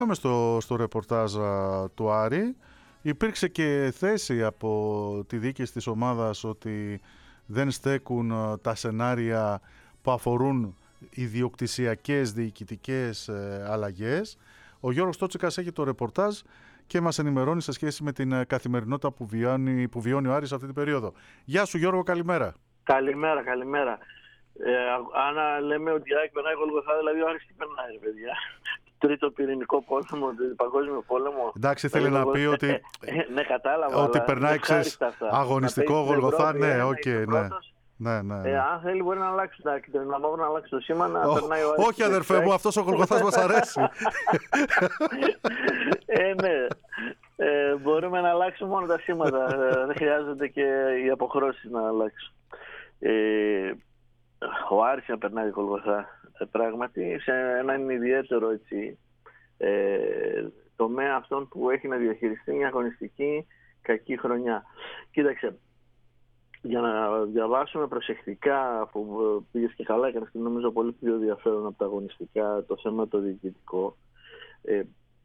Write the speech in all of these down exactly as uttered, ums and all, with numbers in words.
Πάμε στο, στο ρεπορτάζ α, του Άρη. Υπήρξε και θέση από τη διοίκηση της ομάδας ότι δεν στέκουν α, τα σενάρια που αφορούν ιδιοκτησιακές διοικητικές ε, αλλαγές. Ο Γιώργος Τότσικας έχει το ρεπορτάζ και μας ενημερώνει σε σχέση με την καθημερινότητα που βιώνει, που βιώνει ο Άρης αυτή την περίοδο. Γεια σου Γιώργο, καλημέρα. Καλημέρα, καλημέρα. Ε, αν λέμε ότι η ΑΕΚ περνάει Γολγοθά, δηλαδή ο Άρης τι περνάει, παιδιά. Τρίτο πυρηνικό πόλεμο, το παγκόσμιο πόλεμο. Εντάξει, θέλει να πει ότι, ναι, κατάλαβα, ότι περνάει ξέρεις, αγωνιστικό Γολγοθά. Ναι, οκ, okay, ναι. Ναι, ναι, ναι. Ε, αν θέλει μπορεί να αλλάξει, να, να να αλλάξει το σήμα, να oh, περνάει ο Άρης. Όχι αδερφέ μου, αυτός ο Γολγοθάς μας αρέσει. ε, ναι. Ε, μπορούμε να αλλάξουμε μόνο τα σήματα. Δεν χρειάζεται και οι αποχρώσεις να αλλάξουν. Ε, ο Άρης να περνάει Γολγοθά. Ε, πράγματι, σε έναν ιδιαίτερο έτσι, ε, τομέα αυτόν που έχει να διαχειριστεί μια αγωνιστική κακή χρονιά. Κοίταξε, για να διαβάσουμε προσεκτικά, που πήγες και καλά έκανες και νομίζω πολύ πιο ενδιαφέρον από τα αγωνιστικά, το θέμα το διοικητικό, ε,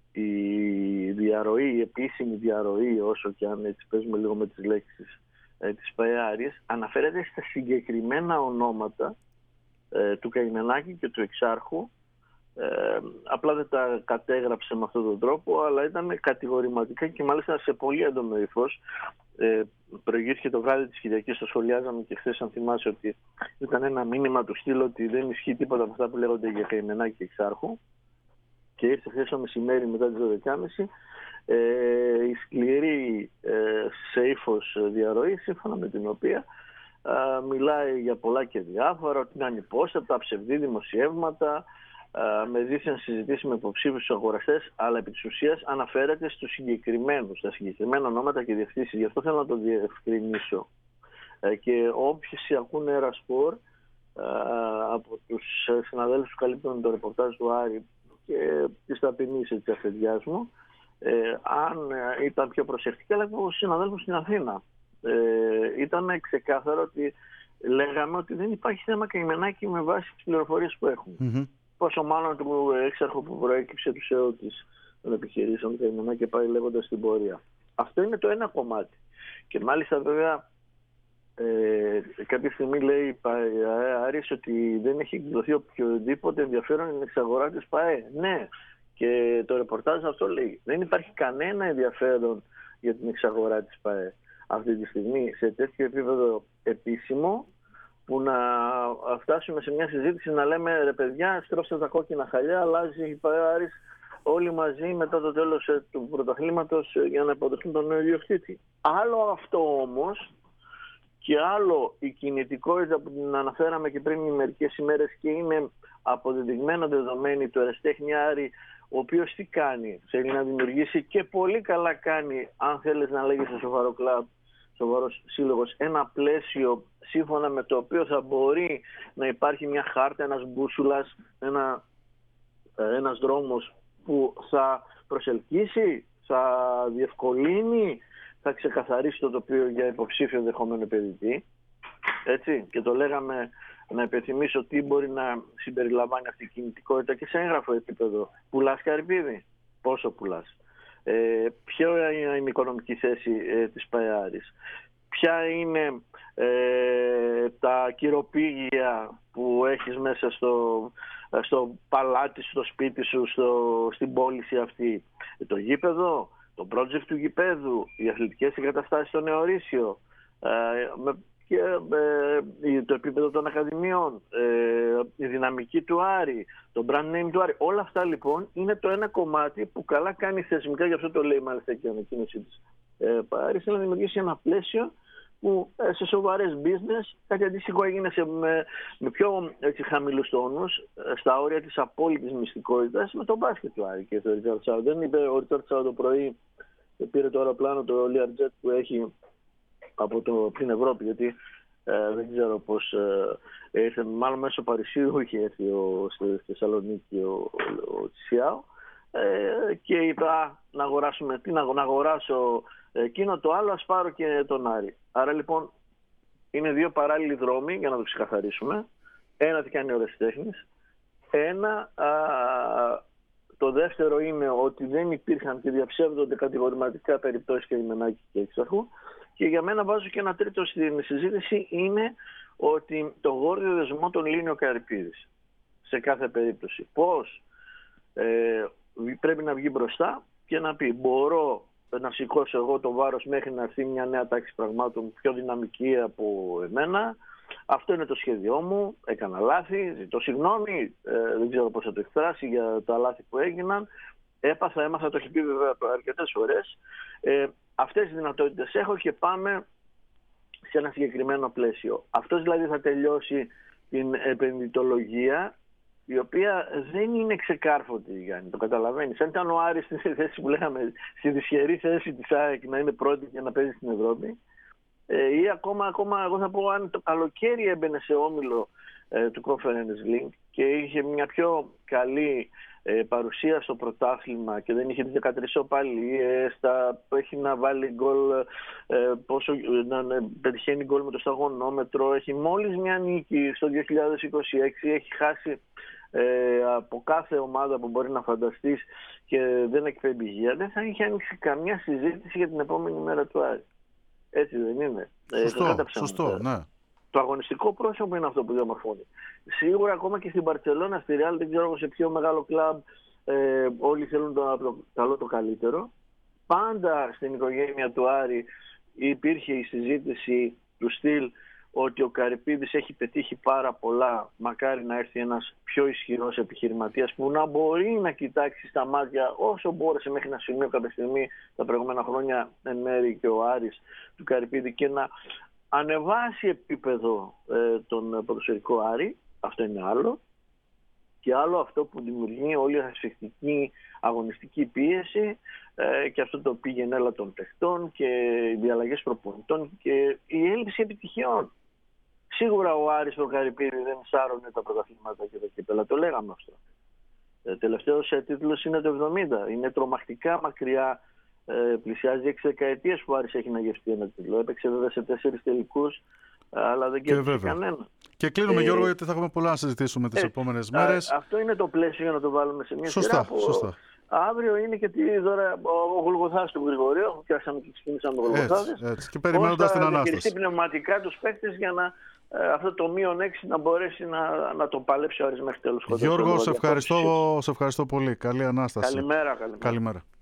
η διαρροή, η επίσημη διαρροή, όσο και αν έτσι παίζουμε λίγο με τις λέξεις ε, της ΠαΕ, αναφέρεται στα συγκεκριμένα ονόματα ε, του Καημενάκη και του Εξάρχου. Ε, απλά δεν τα κατέγραψε με αυτόν τον τρόπο, αλλά ήταν κατηγορηματικά και μάλιστα σε πολύ έντονο ύφος. Ε, προηγήθηκε το βράδυ της Κυριακής, το σχολιάζαμε και χθες, αν θυμάσαι, ότι ήταν ένα μήνυμα του στυλ ότι δεν ισχύει τίποτα από αυτά που λέγονται για Καημενάκη και Εξάρχου. Και ήρθε χθες το μεσημέρι μετά τις δώδεκα και μισή ε, η σκληρή ε, σε ύφος διαρροή, σύμφωνα με την οποία ε, μιλάει για πολλά και διάφορα, ότι είναι ανυπόστατα, ψευδή δημοσιεύματα, ε, με δίθεν συζητήσεις με υποψήφιους αγοραστές, αλλά επί της ουσίας αναφέρεται στους συγκεκριμένους, στα συγκεκριμένα ονόματα και διευθύνσεις. Γι' αυτό θέλω να το διευκρινίσω. Ε, και όποιοι ακούνε Ερασπορ ε, από τους συναδέλφους που καλύπτουν το ρεπορτάζ του Άρη και της ταπεινής έτσι αφεντιάς μου, ε, αν ε, ήταν πιο προσεκτικά, αλλά από συναδέλφους στην Αθήνα. Ε, ήταν ξεκάθαρο ότι λέγαμε ότι δεν υπάρχει θέμα Καημενάκη με βάση τις πληροφορίες που έχουμε. Mm-hmm. Πόσο μάλλον του έξαρχου που προέκυψε του ΣΕΟ της των επιχειρήσεων του Καημενάκη και πάει λέγοντας την πορεία. Αυτό είναι το ένα κομμάτι. Και μάλιστα βέβαια Ε, κάποια στιγμή λέει η ΠαΕ Άρης ότι δεν έχει εκδοθεί οποιοδήποτε ενδιαφέρον στην εξαγορά της ΠαΕ. Ναι, και το ρεπορτάζ αυτό λέει. Δεν υπάρχει κανένα ενδιαφέρον για την εξαγορά της ΠαΕ αυτή τη στιγμή σε τέτοιο επίπεδο επίσημο, που να φτάσουμε σε μια συζήτηση να λέμε ρε παιδιά, στρώψτε τα κόκκινα χαλιά, αλλάζει η ΠαΕ Άρης όλοι μαζί μετά το τέλος του πρωταθλήματος για να υποδεχτούν τον νέο ιδιοκτήτη. Άλλο αυτό όμως, και άλλο η κινητικότητα που την αναφέραμε και πριν μερικές ημέρες και είναι αποδεδειγμένο δεδομένη του ερασιτέχνη Άρη, ο οποίος τι κάνει, θέλει να δημιουργήσει και πολύ καλά κάνει, αν θέλεις να λέγεις σε σοβαρό κλαμπ, σοβαρός σύλλογος, ένα πλαίσιο σύμφωνα με το οποίο θα μπορεί να υπάρχει μια χάρτα, ένας μπούσουλας, ένα, ένας δρόμος που θα προσελκύσει, θα διευκολύνει, θα ξεκαθαρίσει το τοπίο για υποψήφιο δεχόμενο επενδυτή. Έτσι, και το λέγαμε, να υπενθυμίσω τι μπορεί να συμπεριλαμβάνει αυτή η κινητικότητα και σε έγγραφο επίπεδο. Πουλάς καρυπίδι, πόσο πουλάς. Ε, ποια είναι η οικονομική θέση ε, της ΠαΕ Άρης. Ποια είναι ε, τα κυροπήγια που έχεις μέσα στο, στο παλάτι, στο σπίτι σου, στο, στην πώληση αυτή. Το γήπεδο, το project του γηπέδου, οι αθλητικές εγκαταστάσεις στο Νεορίσιο, ε, με, και, ε, το επίπεδο των ακαδημιών, ε, η δυναμική του Άρη, το brand name του Άρη. Όλα αυτά λοιπόν είναι το ένα κομμάτι που καλά κάνει θεσμικά, γι' αυτό το λέει μάλιστα και η ανακοίνωσή της ε, Άρης, να δημιουργήσει ένα πλαίσιο που ε, σε σοβαρές business κάτι αντίστοιχο έγινε σε, με, με πιο έτσι, χαμηλούς τόνους, στα όρια της απόλυτης μυστικότητας, με τον μπάσκετ του Άρη και το Ριτσάρντ Σάου. Δεν είπε ο Ριτσάρντ Σάου το πρωί, πήρε το αεροπλάνο το Learjet που έχει από το, την Ευρώπη, γιατί ε, δεν ξέρω πώς ε, ήρθε, μάλλον μέσω Παρισίου είχε έρθει ο, στη Θεσσαλονίκη ο, ο, ο Τσιάου ε, και είπε α, να αγοράσουμε, τι να, να αγοράσω εκείνο το άλλο, ας πάρω και τον Άρη. Άρα λοιπόν είναι δύο παράλληλοι δρόμοι για να το ξεκαθαρίσουμε. Ένα τι κάνει ο ερασιτέχνης, ένα α, Το δεύτερο είναι ότι δεν υπήρχαν και διαψεύδονται κατηγορηματικά περιπτώσεις και Λιμενάκη και Έξαρχου. Και για μένα βάζω και ένα τρίτο στην συζήτηση, είναι ότι το γόρδιο δεσμό τον λύνει ο Καρυπίδης σε κάθε περίπτωση. Πώς ε, πρέπει να βγει μπροστά και να πει μπορώ να σηκώσω εγώ το βάρος μέχρι να έρθει μια νέα τάξη πραγμάτων πιο δυναμική από εμένα. Αυτό είναι το σχέδιό μου, έκανα λάθη, ζητώ συγγνώμη, ε, δεν ξέρω πώς θα το εκφράσει για τα λάθη που έγιναν. Έπαθα, έμαθα, το έχει πει βέβαια αρκετές φορές. Ε, αυτές τις δυνατότητες έχω και πάμε σε ένα συγκεκριμένο πλαίσιο. Αυτός δηλαδή θα τελειώσει την επενδυτολογία, η οποία δεν είναι ξεκάρφωτη, Γιάννη, το καταλαβαίνεις. Αν ήταν ο Άρης στη θέση που λέγαμε, στη δυσχερή θέση της ΑΕΚ να είναι πρώτη και να παίζει στην Ευρώπη, ε, ή ακόμα, ακόμα, εγώ θα πω, αν το καλοκαίρι έμπαινε σε όμιλο ε, του Conference League και είχε μια πιο καλή ε, παρουσία στο πρωτάθλημα και δεν είχε τις δεκατρείς οπαλίες, έχει να βάλει γκολ, ε, πόσο, να, να πετυχαίνει γκολ με το σταγονόμετρο, έχει μόλις μια νίκη στο δύο χιλιάδες είκοσι έξι, έχει χάσει ε, από κάθε ομάδα που μπορεί να φανταστείς και δεν εκπέμπει υγεία, δεν θα είχε ανοίξει καμιά συζήτηση για την επόμενη μέρα του Άρη. Έτσι δεν είναι? Σωστό, ε, σωστό, ναι. Το αγωνιστικό πρόσωπο είναι αυτό που διαμορφώνει. Σίγουρα ακόμα και στην Μπαρτσελώνα, στη Ρεάλ, δεν ξέρω σε ποιο μεγάλο κλαμπ ε, όλοι θέλουν το, το καλό το καλύτερο. Πάντα στην οικογένεια του Άρη υπήρχε η συζήτηση του στυλ ότι ο Καρυπίδης έχει πετύχει πάρα πολλά, μακάρι να έρθει ένας πιο ισχυρός επιχειρηματίας που να μπορεί να κοιτάξει στα μάτια όσο μπόρεσε μέχρι ένα σημείο κάποια στιγμή τα προηγούμενα χρόνια εν μέρη και ο Άρης του Καρυπίδη και να ανεβάσει επίπεδο ε, τον ποδοσφαιρικό Άρη. Αυτό είναι άλλο. Και άλλο αυτό που δημιουργεί όλη η ασφιχτική αγωνιστική πίεση ε, και αυτό το πήγαινε έλα των παιχτών και οι διαλλαγές προπονητών και η έλλειψη επιτυχιών. Σίγουρα ο Άρης ο Καρυπίδη δεν σάρωνε τα πρωταθλήματα και τα κύπελα, το λέγαμε αυτό. Ε, τελευταίος ε, τίτλος είναι το εβδομήντα. Είναι τρομακτικά μακριά, ε, πλησιάζει έξι δεκαετίες που ο Άρης έχει να γευτεί ένα τίτλο. Έπαιξε βέβαια σε τέσσερις τελικούς, αλλά δεν κέρδισε κανένα. Και κλείνουμε, ε, Γιώργο, γιατί θα έχουμε πολλά να συζητήσουμε τις ε, επόμενες μέρες. Α, αυτό είναι το πλαίσιο για να το βάλουμε σε μια σωστά, σειρά. Που, σωστά. Αύριο είναι και τι τώρα, ο Γολγοθάς του Γρηγορίου, πιάσαμε και ξεκινήσαμε τον Γολγοθάδες. Έτσι, και περιμένοντας την ανάσταση. Θα διαχειριστεί πνευματικά τους παίκτες για να ε, αυτό το μείον έξι να μπορέσει να, να το παλέψει ο Άρης μέχρι τέλος. Γιώργο, σε ευχαριστώ, σε ευχαριστώ πολύ. Καλή ανάσταση. Καλημέρα. Καλημέρα. Καλημέρα.